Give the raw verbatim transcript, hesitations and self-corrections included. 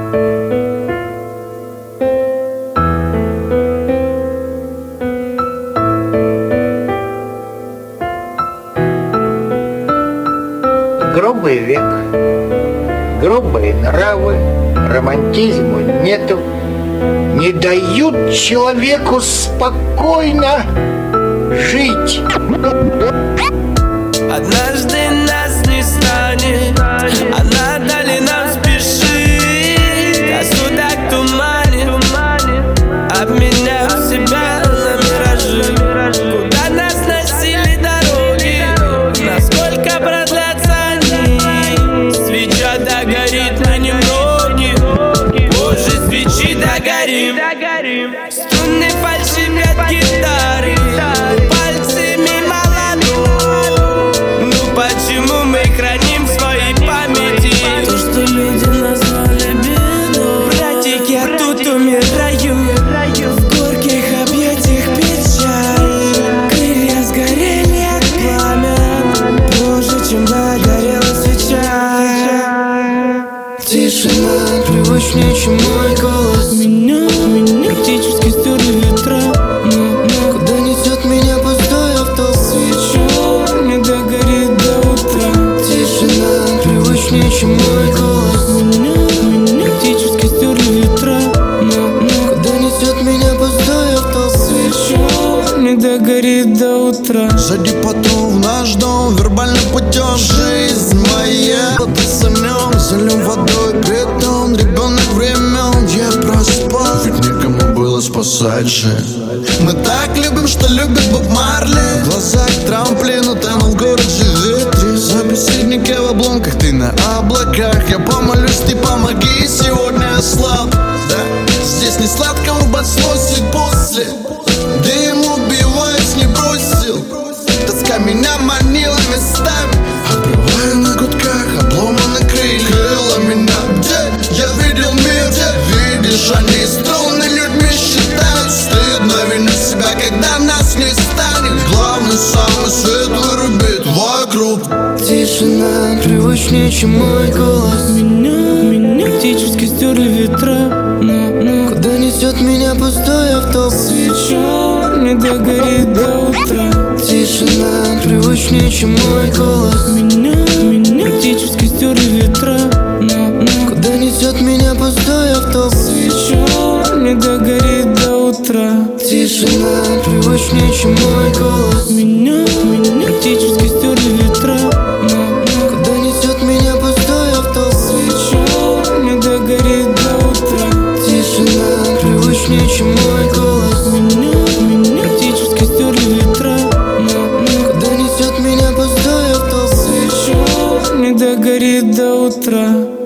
Грубый век, грубые нравы, романтизму нету, не дают человеку спокойно жить. Однажды нас не станет, а надо ли нам спешить? Косу так туманит, обменяв себя на миражи. Куда нас носили дороги, насколько продлятся они? Свеча догорит на немногих, позже свечи догорим. Струны фальшивят гитары, пальцы мимо ладонь. Ну почему мы храним в своей памяти то, что люди назвали бедой? Братик, я тут умираю в горьких объятиях печали. Крылья сгорели от пламя, позже, чем догорела свеча. Тишина привычнее, чем мой голос. Меня, меня практически стерли ветра. Но, но куда несет меня пустой автобус? Свеча не догорит до утра. Тишина привычнее, чем мой голос. Меня, меня практически стерли ветра. Но, но куда несет меня пустой автобус? Свеча не догорит до утра. Сзади потом в наш дом вербальным путем. Жизнь моя, ты самим залим водой бетон. Ребенок времен, я проспал, ведь некому было спасать же. Мы так любим, что любит Боб Марли. В глазах трамплин утонул в городе ветре. Собеседники в обломках, ты на облаках. Я помолюсь, ты помоги, сегодня я слаб. Да, здесь не сладкому подсносит после. Дым убиваясь не бросил. Тоска меня манила местами. Обрываю на гудках, обломаны крылья. Крыла меня, где я видел мир, где видишь, они струны людьми считают. Стыдно винить себя, когда нас не станет. Главный, самый светлый рубит вокруг. Тишина привычнее, чем мой голос. Меня, меня практически стерли ветра. Но, но куда несет меня пустой автобус? Свеча не догорит до утра. Тишина привычнее, чем мой голос. Меня, меня практически стерли ветра. Но, но куда несет меня пустой автобус? Свеча не догорит до утра. Тишина привычнее, чем мой голос. Меня, меня практически стерли ветра. Но, но куда несет меня пустой автобус? Свеча не догорит до утра. Тишина привычнее, чем мой голос. Меня, меня практически стерли ветра. Но, но куда несет меня пустой автобус? Свеча не догорит до утра.